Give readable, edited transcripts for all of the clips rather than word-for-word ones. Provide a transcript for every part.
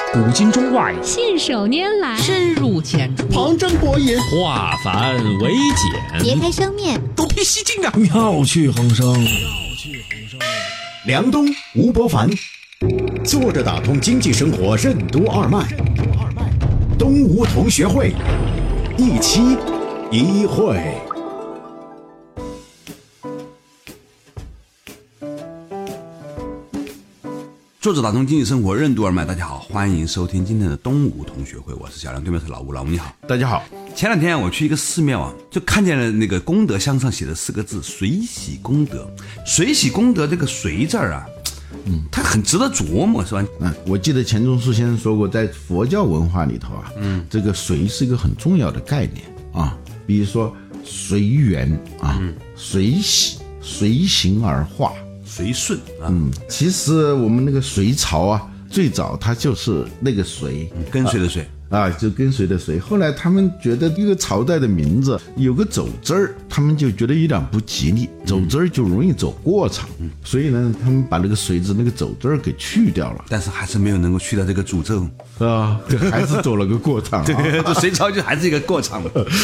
古今中外， 信手拈来， 深入浅出， 旁征博引， 化繁为简， 别开生面， 独辟蹊径啊！ 妙趣横生。 梁冬、吴伯凡，坐着打通经济生活任督二脉。东吴同学会，一期一会。 作者打通经济生活任督二脉，大家好，欢迎收听今天的东吴同学会，我是小梁，对面是老吴，老吴你好。 大家好。 前两天我去一个寺庙啊，就看见了那个功德箱上写的4个字水洗功德。水洗功德这个水字啊，它很值得琢磨，是吧？ 我记得钱钟书先生说过，在佛教文化里头啊，这个水是一个很重要的概念啊。比如说随缘啊，随喜，随形而化， 随顺啊。 其实我们那个隋朝啊，最早它就是那个隋， 跟随的随。 就跟随的随。后来他们觉得一个朝代的名字有个走字儿，他们就觉得有点不吉利，走字儿就容易走过场，所以呢，他们把那个随字那个走字儿给去掉了。 但是还是没有能够去掉这个诅咒这还是走了个过场。 对，这隋朝就还是一个过场。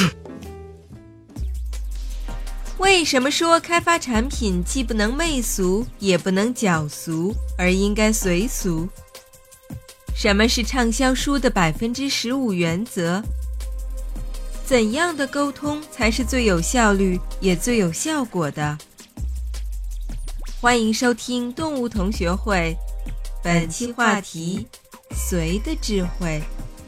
为什么说开发产品既不能媚俗，也不能矫俗，而应该随俗？什么是畅销书的15%原则？怎样的沟通才是最有效率也最有效果的？欢迎收听动物同学会，本期话题：随的智慧。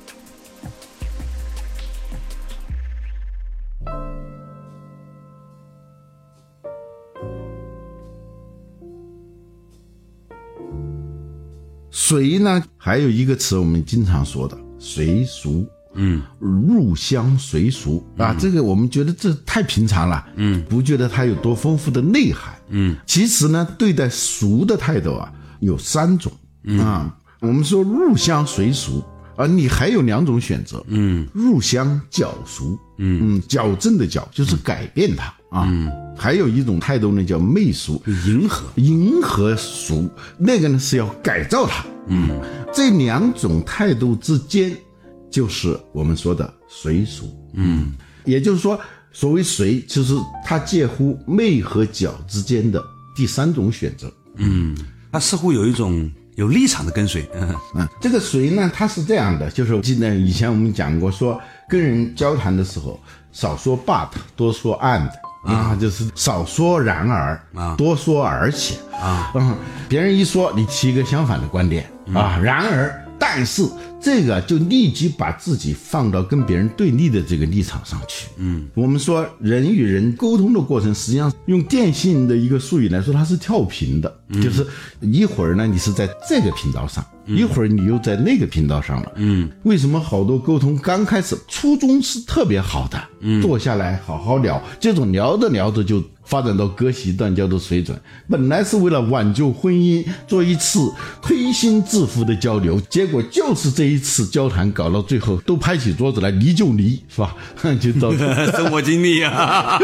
随呢，还有一个词我们经常说的随俗，入乡随俗啊，这个我们觉得这太平常了，不觉得它有多丰富的内涵，其实呢，对待俗的态度啊有3种啊。我们说入乡随俗啊，你还有2种选择，入乡矫俗，矫正的矫就是改变它啊。还有一种态度呢叫媚俗，迎合俗，那个呢是要改造它。这2种态度之间就是我们说的随俗。也就是说，所谓随就是它介乎媚和矫之间的第3种选择。 它似乎有一种有立场的跟随。 这个随呢，它是这样的，就是我记得以前我们讲过，说跟人交谈的时候少说 but 多说 and就是少说然而多说而且别人一说你提一个相反的观点然而但是，这个就立即把自己放到跟别人对立的这个立场上去。我们说人与人沟通的过程，实际上用电信的一个术语来说，它是跳频的，就是一会儿呢你是在这个频道上，一会儿你又在那个频道上了。为什么好多沟通刚开始初衷是特别好的，坐下来好好聊，这种聊着聊着就发展到割席断交的水准，本来是为了挽救婚姻，做一次推心置腹的交流，结果就是这一次交谈搞到最后都拍起桌子来离就离，是吧？就到生活经历啊。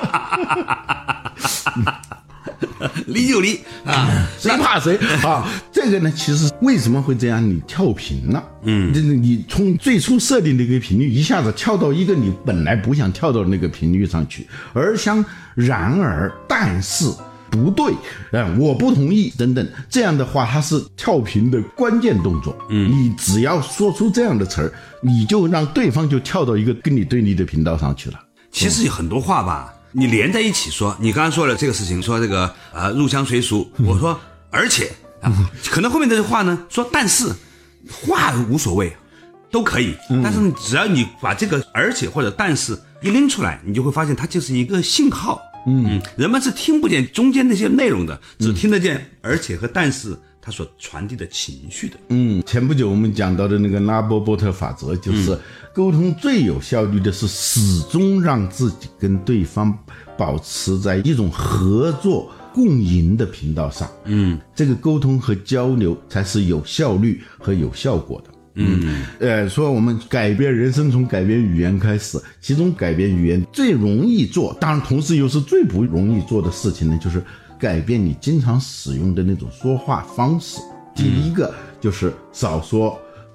离就离谁怕谁这个呢，其实为什么会这样？你跳频了，你从最初设定的一个频率，一下子跳到一个你本来不想跳到那个频率上去，而像然而但是不对我不同意等等，这样的话它是跳频的关键动作。你只要说出这样的词儿，你就让对方就跳到一个跟你对立的频道上去了。 其实有很多话吧，你连在一起说，你刚刚说了这个事情，说这个入乡随俗，我说而且可能后面这句话呢说但是，话无所谓都可以，但是只要你把这个而且或者但是一拎出来，你就会发现它就是一个信号。人们是听不见中间那些内容的，只听得见而且和但是它所传递的情绪的。 前不久我们讲到的那个拉波波特法则，就是沟通最有效率的是始终让自己跟对方保持在一种合作共赢的频道上。这个沟通和交流才是有效率和有效果的。说我们改变人生从改变语言开始，其中改变语言最容易做，当然同时又是最不容易做的事情呢，就是改变你经常使用的那种说话方式。第一个就是少说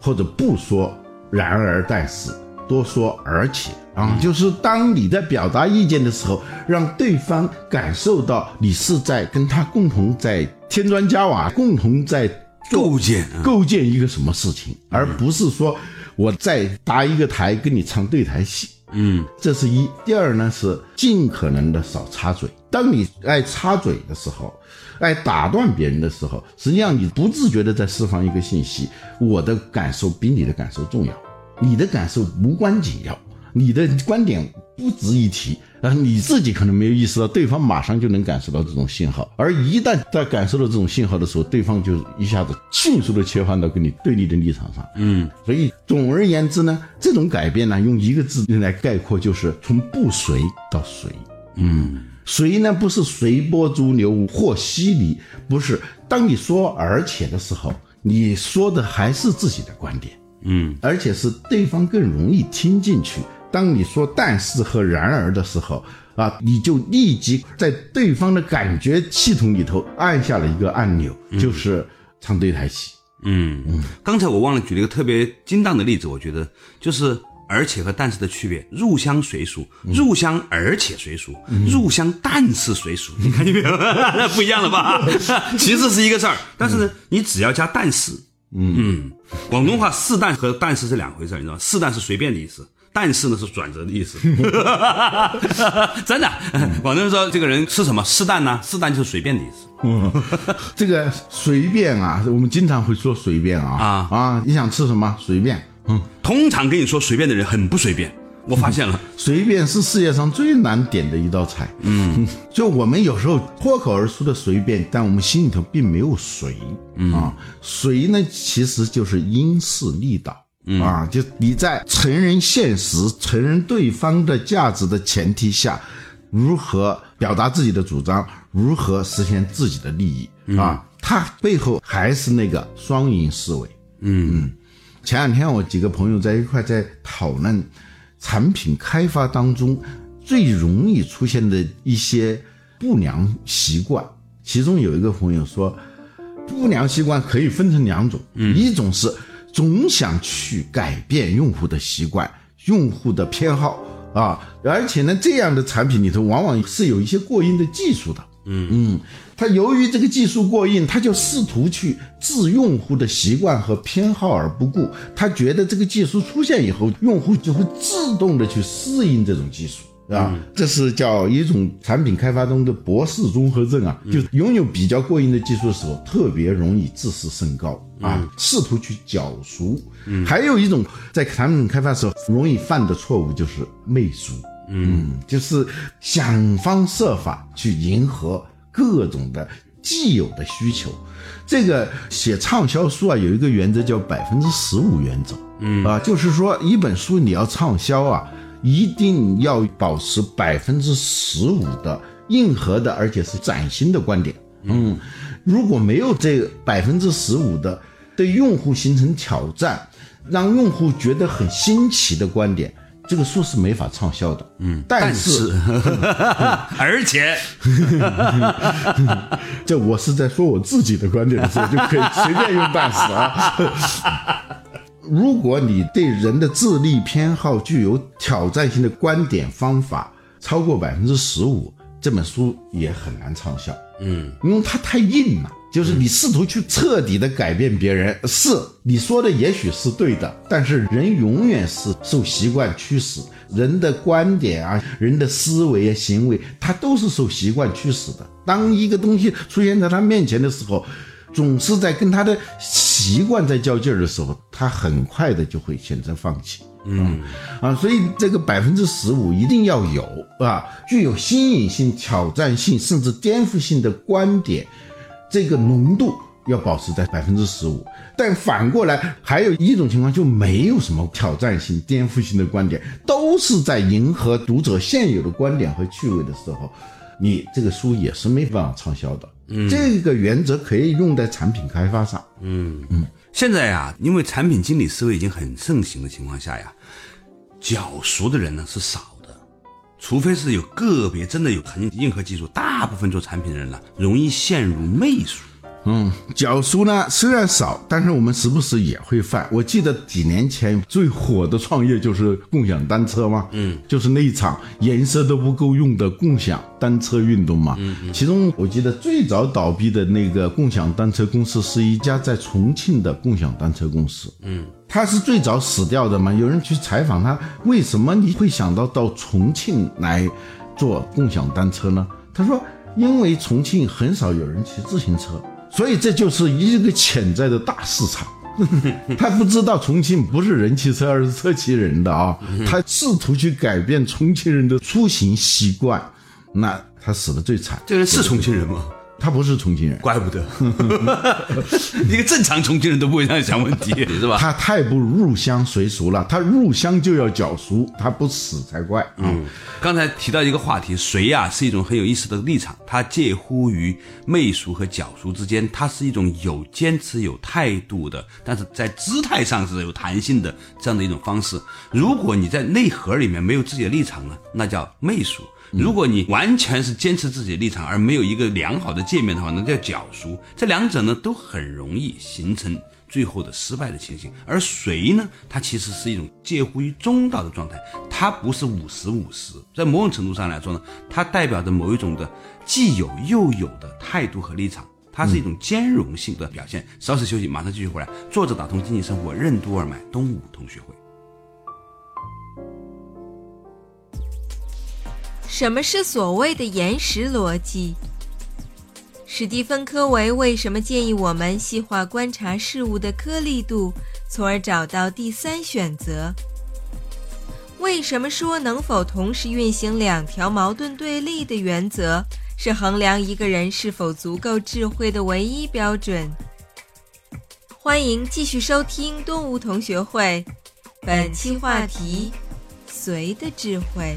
或者不说然而但是，多说而且就是当你在表达意见的时候，让对方感受到你是在跟他共同在添砖加瓦，共同在构建一个什么事情，而不是说我再搭一个台跟你唱对台戏。这是一。第二呢，是尽可能的少插嘴。当你爱插嘴的时候，爱打断别人的时候，实际上你不自觉的在释放一个信息，我的感受比你的感受重要，你的感受无关紧要，你的观点不值一提，你自己可能没有意识到，对方马上就能感受到这种信号，而一旦在感受到这种信号的时候，对方就一下子迅速的切换到跟你对立的立场上。所以总而言之呢，这种改变呢，用一个字来概括，就是从不随到随。随呢，不是随波逐流或稀泥，不是。当你说而且的时候，你说的还是自己的观点，而且是对方更容易听进去。当你说但是和然而的时候你就立即在对方的感觉系统里头按下了一个按钮，就是唱对台戏。 刚才我忘了举了一个特别精当的例子，我觉得就是而且和但是的区别，入乡随俗，入乡而且随俗，入乡但是随俗，你看见没有？不一样了吧？其实是一个事儿，但是呢，你只要加但是。广东话是但和但是是两回事，你知道吗？是但是随便的意思，但是呢是转折的意思。真的，广东人说这个人是什么？是但呢？是但就是随便的意思。 这个随便我们经常会说随便你想吃什么随便。 通常跟你说随便的人很不随便，我发现了。 随便是世界上最难点的一道菜。就我们有时候脱口而出的随便，但我们心里头并没有随。随呢其实就是因势利导。就你在承认现实，承认对方的价值的前提下，如何表达自己的主张，如何实现自己的利益。它背后还是那个双赢思维。前两天我几个朋友在一块在讨论产品开发当中最容易出现的一些不良习惯，其中有一个朋友说，不良习惯可以分成两种，一种是总想去改变用户的习惯，用户的偏好而且呢，这样的产品里头往往是有一些过硬的技术的。他由于这个技术过硬，他就试图去置用户的习惯和偏好而不顾，他觉得这个技术出现以后，用户就会自动的去适应这种技术。这是叫一种产品开发中的博士综合症就拥有比较过硬的技术的时候，特别容易自视甚高试图去矫熟。还有一种在产品开发的时候容易犯的错误就是媚俗。就是想方设法去迎合各种的既有的需求。这个写畅销书有一个原则叫15%原则。就是说一本书你要畅销一定要保持15%的硬核的而且是崭新的观点。如果没有这15%的对用户形成挑战，让用户觉得很新奇的观点，这个书是没法畅销的。但是而且这我是在说我自己的观点的时候就可以随便用但是如果你对人的智力偏好具有挑战性的观点方法超过15%，这本书也很难畅销。因为它太硬了，就是你试图去彻底的改变别人，是你说的也许是对的，但是人永远是受习惯驱使，人的观点人的思维行为，它都是受习惯驱使的。当一个东西出现在他面前的时候，总是在跟他的习惯在较劲的时候，他很快的就会选择放弃。所以这个15%一定要有具有新颖性、挑战性甚至颠覆性的观点，这个浓度要保持在15%。但反过来还有一种情况，就没有什么挑战性、颠覆性的观点，都是在迎合读者现有的观点和趣味的时候，你这个书也是没办法畅销的。这个原则可以用在产品开发上。 现在因为产品经理思维已经很盛行的情况下矫熟的人呢是少的，除非是有个别真的有很硬核技术，大部分做产品的人容易陷入媚俗。 脚熟呢虽然少，但是我们时不时也会犯。我记得几年前最火的创业就是共享单车嘛，就是那一场颜色都不够用的共享单车运动嘛。其中我记得最早倒闭的那个共享单车公司是一家在重庆的共享单车公司。他是最早死掉的嘛。有人去采访他，为什么你会想到重庆来做共享单车呢？他说因为重庆很少有人骑自行车，所以这就是一个潜在的大市场。他不知道重庆不是人骑车而是车骑人的啊，他试图去改变重庆人的出行习惯，那他死得最惨。 这人是重庆人吗？ 他不是重庆人， 怪不得。一个正常重庆人都不会这样想问题，是吧？ 他太不入乡随俗了，他入乡就要脚熟，他不死才怪。 刚才提到一个话题，随啊是一种很有意思的立场，它介乎于媚俗和脚熟之间，它是一种有坚持有态度的，但是在姿态上是有弹性的这样的一种方式。如果你在内核里面没有自己的立场呢，那叫媚俗。如果你完全是坚持自己的立场而没有一个良好的界面的话，那叫脚熟。这两者呢都很容易形成最后的失败的情形。而随呢，它其实是一种介乎于中道的状态，它不是50-50，在某种程度上来说呢，它代表着某一种的既有又有的态度和立场，它是一种兼容性的表现。稍事休息，马上继续回来。作者打通经济生活，任督二脉，东吴同学会。 什么是所谓的延时逻辑？史蒂芬·科维为什么建议我们细化观察事物的颗粒度，从而找到第三选择？为什么说能否同时运行两条矛盾对立的原则，是衡量一个人是否足够智慧的唯一标准？欢迎继续收听东吴同学会，本期话题：随的智慧。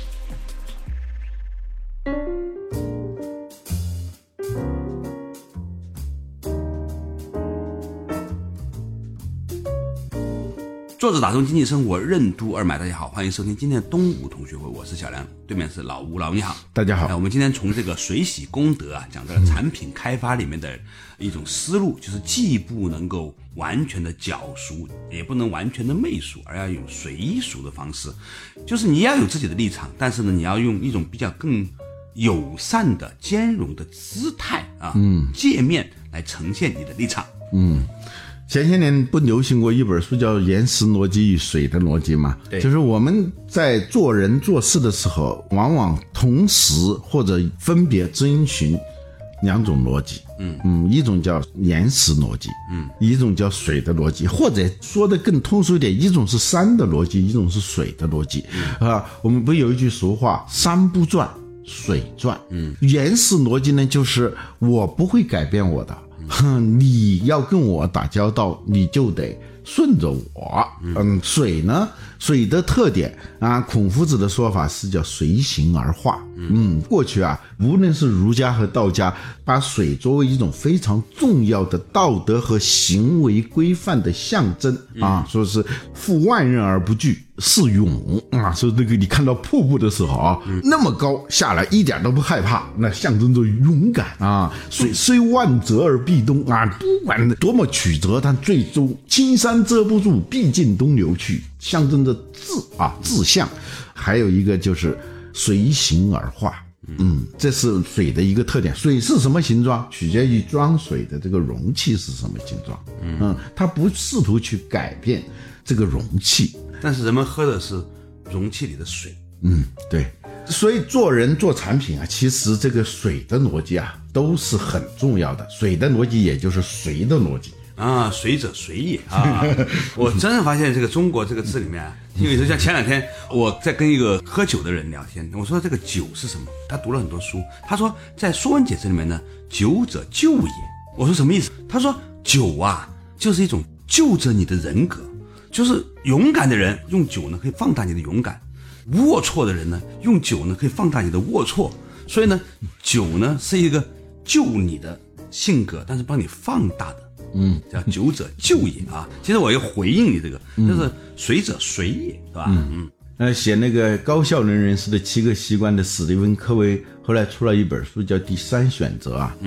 作者打通经济生活，任督二脉。大家好，欢迎收听今天的东吴同学会，我是小梁，对面是老吴。老吴你好。 大家好。 我们今天从这个水洗功德啊，讲到了产品开发里面的一种思路，就是既不能够完全的脚熟，也不能完全的媚俗，而要用随俗的方式。就是你要有自己的立场，但是呢，你要用一种比较更友善的、兼容的姿态啊，界面来呈现你的立场。 前些年不流行过一本书叫《延时逻辑与水的逻辑》吗？对，就是我们在做人做事的时候，往往同时或者分别遵循两种逻辑。一种叫延时逻辑，一种叫水的逻辑，或者说的更通俗一点，一种是山的逻辑，一种是水的逻辑。我们不有一句俗话，山不转水转。延时逻辑呢，就是我不会改变我的，你要跟我打交道，你就得顺着我。水呢，水的特点啊，孔夫子的说法是叫随形而化。过去啊，无论是儒家和道家，把水作为一种非常重要的道德和行为规范的象征啊，说是负万人而不惧，是勇啊。说这个你看到瀑布的时候啊，那么高下来一点都不害怕，那象征着勇敢啊。水虽万折而必东啊，不管多么曲折，但最终青山遮不住，必尽东流去，象征着志向。还有一个就是随形而化。这是水的一个特点。水是什么形状，取决于装水的这个容器是什么形状。它不试图去改变这个容器， 但是人们喝的是容器里的水。 对。所以做人做产品啊，其实这个水的逻辑啊都是很重要的。水的逻辑也就是随的逻辑啊，随者随也啊。我真的发现这个中国这个字里面，因为像前两天我在跟一个喝酒的人聊天，我说这个酒是什么，他读了很多书，他说在《说文解字》里面呢，酒者救也。我说什么意思？他说酒啊就是一种救着你的人格，就是勇敢的人用酒呢可以放大你的勇敢，龌龊的人呢用酒呢可以放大你的龌龊。所以呢，酒呢是一个救你的性格，但是帮你放大的。叫酒者救也啊。其实我要回应你这个，就是随者随也，是吧？ 写那个高效能人士的7个习惯的史蒂芬·科维后来出了一本书叫《第三选择》啊。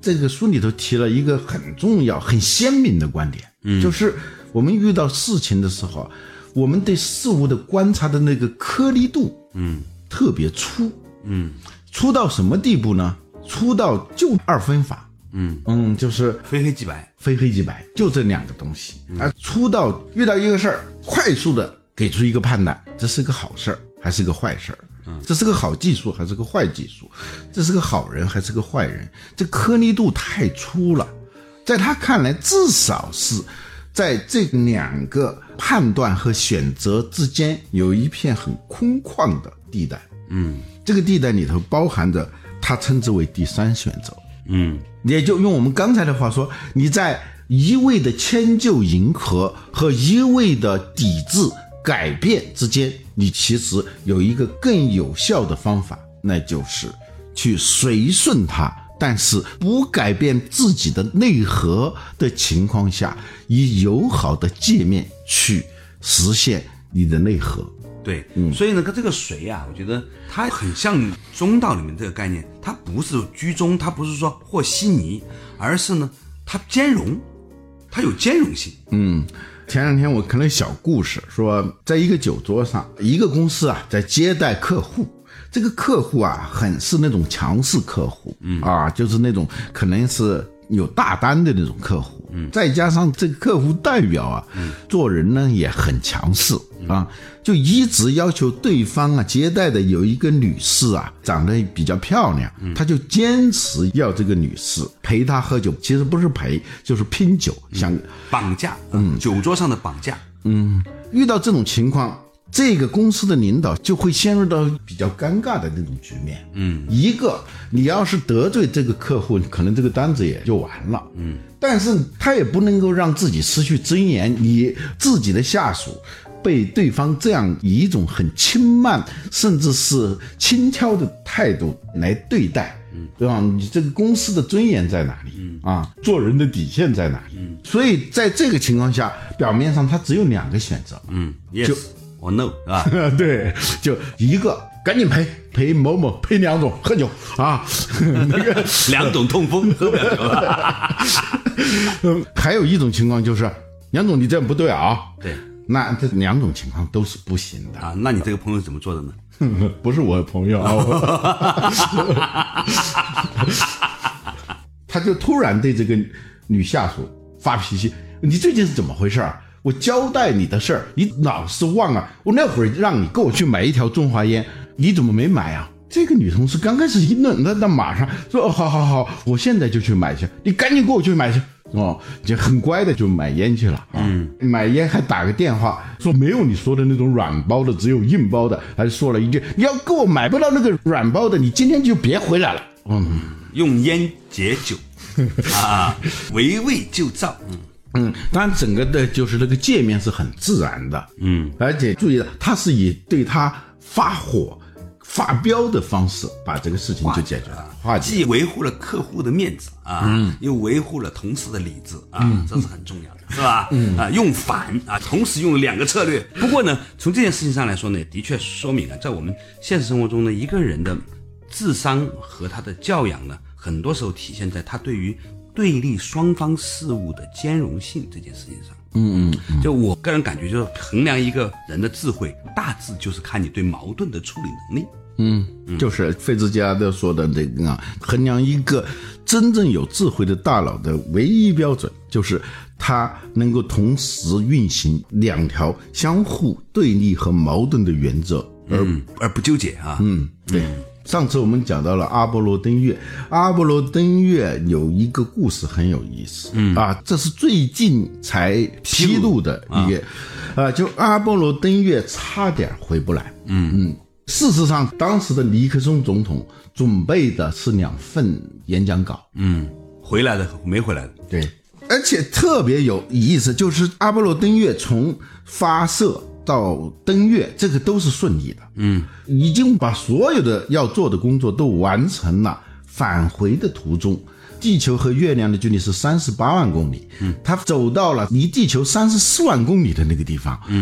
这个书里头提了一个很重要很鲜明的观点，就是我们遇到事情的时候，我们对事物的观察的那个颗粒度特别粗，粗到什么地步呢？粗到就二分法，就是非黑即白， 非黑即白，就这两个东西。而粗到遇到一个事儿，快速的给出一个判断，这是个好事儿还是个坏事儿，这是个好技术还是个坏技术，这是个好人还是个坏人，这颗粒度太粗了。在他看来，至少是在这两个判断和选择之间有一片很空旷的地带，这个地带里头包含着他称之为第三选择，也就用我们刚才的话说，你在一味的迁就迎合和一味的抵制改变之间，你其实有一个更有效的方法，那就是去随顺它，但是不改变自己的内核的情况下，以友好的界面去实现你的内核。 对，所以呢，这个随啊，我觉得它很像中道里面这个概念，它不是居中，它不是说和稀泥，而是呢，它兼容，它有兼容性。 前两天我看了小故事，说在一个酒桌上，一个公司啊在接待客户，这个客户啊很是那种强势客户，就是那种可能是有大单的那种客户，再加上这个客户代表啊，做人呢也很强势啊，就一直要求对方啊接待的有一个女士啊长得比较漂亮，他就坚持要这个女士陪他喝酒，其实不是陪就是拼酒，想绑架，酒桌上的绑架。 遇到这种情况，这个公司的领导就会陷入到比较尴尬的那种局面。一个你要是得罪这个客户，可能这个单子也就完了。但是他也不能够让自己失去尊严，你自己的下属被对方这样以一种很轻慢甚至是轻佻的态度来对待，对吧？你这个公司的尊严在哪里做人的底线在哪里？所以在这个情况下，表面上他只有两个选择 ，yes or no 啊， 对，就一个赶紧陪某某陪梁总喝酒啊，那个梁总痛风喝不了酒了。 还有一种情况就是梁总你这样不对啊， 对， 那这两种情况都是不行的啊。那你这个朋友怎么做的呢？ 不是我的朋友啊，他就突然对这个女下属发脾气，你最近是怎么回事啊？我交代你的事儿，你老是忘了。我那会儿让你给我去买一条中华烟，你怎么没买啊？这个女同事刚开始一愣，那马上说好，我现在就去买去，你赶紧给我去买去。就很乖的就买烟去了买烟还打个电话说没有你说的那种软包的，只有硬包的，还说了一句你要给我买不到那个软包的，你今天就别回来了。 用烟解酒啊，围魏救赵。 当然整个的就是那个界面是很自然的，而且注意了，他是以对他发火发飙的方式把这个事情就解决了，化解， 既维护了客户的面子啊，又维护了同事的理智啊，这是很重要的，是吧？用反啊，同时用了两个策略。不过呢，从这件事情上来说呢，也的确说明在我们现实生活中呢，一个人的智商和他的教养呢，很多时候体现在他对于对立双方事物的兼容性这件事情上。就我个人感觉，就是衡量一个人的智慧，大致就是看你对矛盾的处理能力。 就是费兹加德说的这个衡量一个真正有智慧的大脑的唯一标准，就是它能够同时运行两条相互对立和矛盾的原则， 而不纠结啊。 对。上次我们讲到了阿波罗登月，阿波罗登月有一个故事很有意思，这是最近才披露的一个，就阿波罗登月差点回不来，事实上当时的尼克松总统准备的是2份演讲稿， 回来的没回来的， 对，而且特别有意思，就是阿波罗登月从发射到登月这个都是顺利的，已经把所有的要做的工作都完成了，返回的途中地球和月亮的距离是38万公里，他走到了离地球34万公里的那个地方，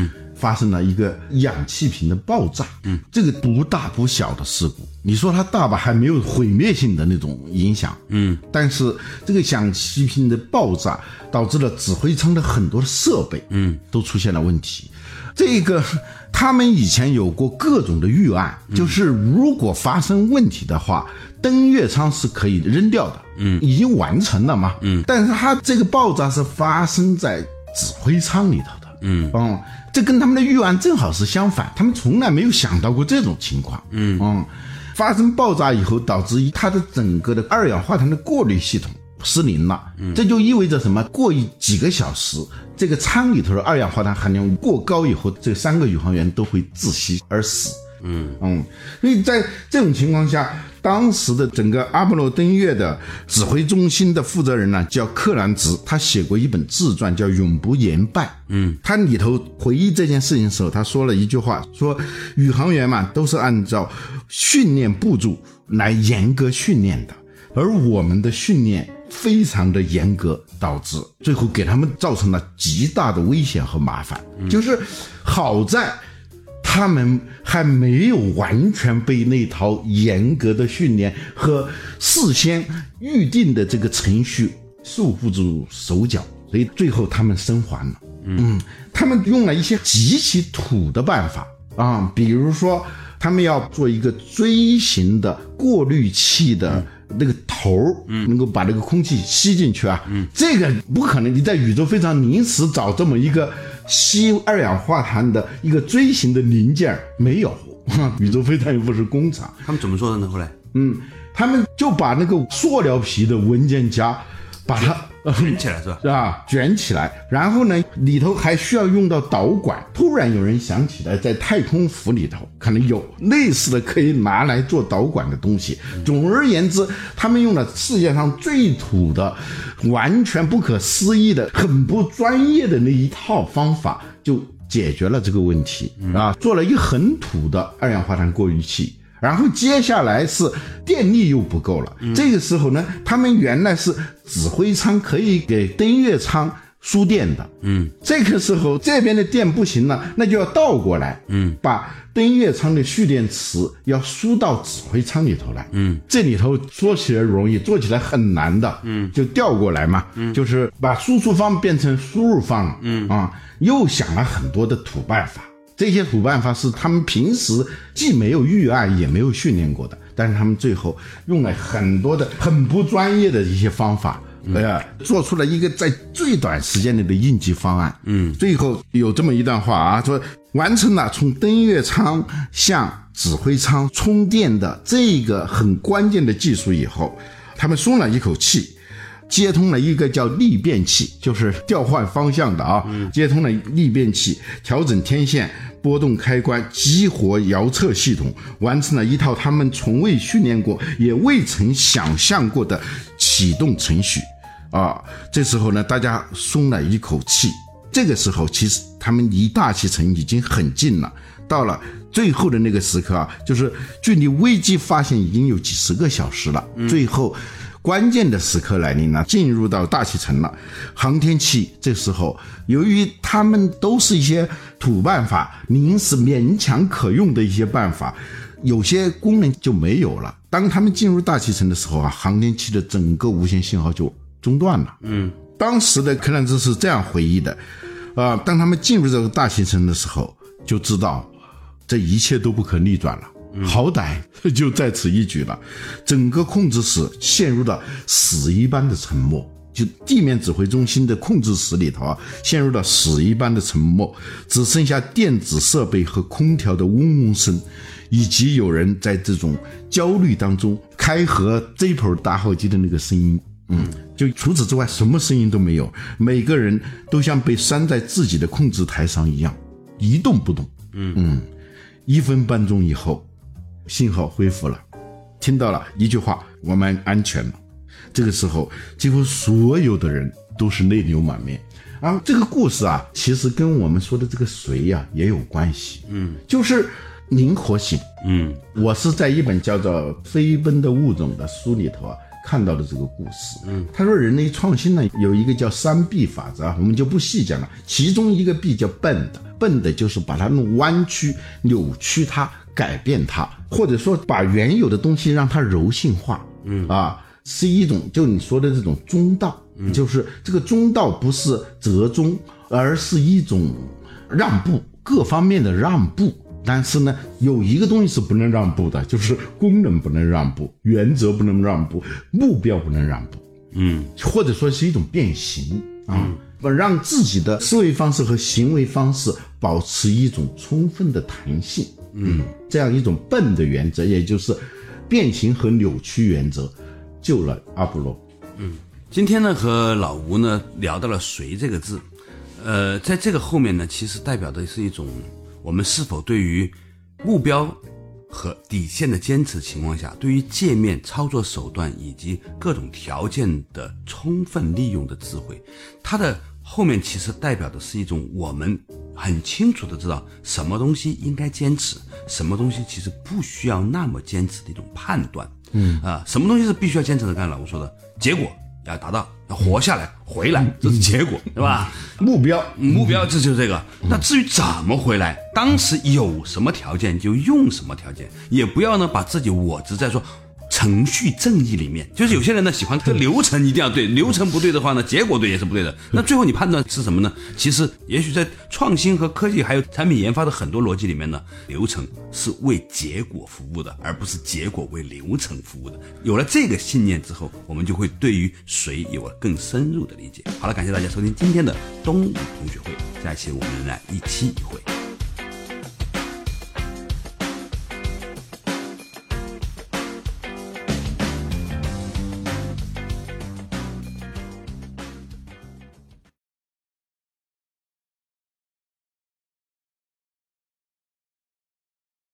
发生了一个氧气瓶的爆炸。这个不大不小的事故，你说它大吧，还没有毁灭性的那种影响。但是这个氧气瓶的爆炸导致了指挥舱的很多的设备都出现了问题。这个他们以前有过各种的预案，就是如果发生问题的话，登月舱是可以扔掉的，已经完成了嘛。但是它这个爆炸是发生在指挥舱里头的。这跟他们的预案正好是相反，他们从来没有想到过这种情况。发生爆炸以后，导致它的整个的二氧化碳的过滤系统失灵了。这就意味着什么？过几个小时，这个舱里头的二氧化碳含量过高以后，这3个宇航员都会窒息而死。所以在这种情况下，当时的整个阿波罗登月的指挥中心的负责人呢，叫克兰兹，他写过一本自传叫《永不言败》。他里头回忆这件事情的时候，他说了一句话，说宇航员嘛都是按照训练步骤来严格训练的，而我们的训练非常的严格，导致最后给他们造成了极大的危险和麻烦。就是好在他们还没有完全被那套严格的训练和事先预定的这个程序束缚住手脚，所以最后他们生还了。他们用了一些极其土的办法比如说他们要做一个锥形的过滤器的那个头，能够把那个空气吸进去这个不可能，你在宇宙飞船临时找这么一个吸二氧化碳的一个锥形的零件没有。宇宙飞船又不是工厂。 他们怎么做的呢？后来他们就把那个塑料皮的文件夹把它卷起来是吧？ 卷起来，然后呢里头还需要用到导管。突然有人想起来，在太空服里头可能有类似的可以拿来做导管的东西。总而言之，他们用了世界上最土的、完全不可思议的、很不专业的那一套方法，就解决了这个问题做了一个很土的二氧化碳过滤器。然后接下来是电力又不够了，这个时候呢，他们原来是指挥舱可以给登月舱输电的，这个时候这边的电不行了，那就要倒过来，把登月舱的蓄电池要输到指挥舱里头来，这里头说起来容易，做起来很难的，就调过来嘛，就是把输出方变成输入方，又想了很多的土办法。这些土办法是他们平时既没有预案也没有训练过的，但是他们最后用了很多的很不专业的一些方法，做出了一个在最短时间内的应急方案。最后有这么一段话说完成了从登月舱向指挥舱充电的这个很关键的技术以后，他们松了一口气，接通了一个叫力变器，就是调换方向的接通了力变器，调整天线，拨动开关，激活遥测系统，完成了一套他们从未训练过也未曾想象过的启动程序这时候呢，大家松了一口气。这个时候其实他们离大气层已经很近了，到了最后的那个时刻就是距离危机发现已经有几十个小时了，最后关键的时刻来临了，进入到大气层了。航天器这时候由于他们都是一些土办法，临时勉强可用的一些办法，有些功能就没有了。当他们进入大气层的时候航天器的整个无线信号就中断了。当时的克兰兹是这样回忆的当他们进入这个大气层的时候，就知道这一切都不可逆转了，好歹就在此一举了。整个控制室陷入了死一般的沉默，就地面指挥中心的控制室里头陷入了死一般的沉默，只剩下电子设备和空调的嗡嗡声，以及有人在这种焦虑当中开合 Zippo 打火机的那个声音。就除此之外什么声音都没有，每个人都像被拴在自己的控制台上一样一动不动。1分半钟以后信号恢复了，听到了一句话，我们安全了。这个时候几乎所有的人都是泪流满面。然后这个故事其实跟我们说的这个水也有关系。就是灵活性。我是在一本叫做《飞奔的物种》的书里头看到的这个故事。他说人类创新呢有一个叫3B法则，我们就不细讲了。其中一个 B 叫笨的就是把它弄弯曲、扭曲它、改变它，或者说把原有的东西让它柔性化。是一种就你说的这种中道。就是这个中道不是折中，而是一种让步，各方面的让步。但是呢，有一个东西是不能让步的，就是功能不能让步，原则不能让步，目标不能让步。或者说是一种变形让自己的思维方式和行为方式保持一种充分的弹性。这样一种笨的原则，也就是变形和扭曲原则，救了阿波罗。 今天呢和老吴呢聊到了随这个字，在这个后面呢，其实代表的是一种我们是否对于目标和底线的坚持情况下，对于界面、操作手段以及各种条件的充分利用的智慧。它的后面其实代表的是一种我们很清楚的知道什么东西应该坚持，什么东西其实不需要那么坚持的一种判断。什么东西是必须要坚持的？刚才老吴说的，结果要达到，要活下来回来，这是结果，对吧？目标这就是这个。那至于怎么回来，当时有什么条件就用什么条件，也不要呢把自己我执在说程序正义里面。就是有些人呢喜欢这个流程一定要对，流程不对的话呢，结果对也是不对的。那最后你判断是什么呢？其实也许在创新和科技还有产品研发的很多逻辑里面呢，流程是为结果服务的，而不是结果为流程服务的。有了这个信念之后，我们就会对于谁有了更深入的理解。好了，感谢大家收听今天的东吴同学会，下一期我们仍然一期一会。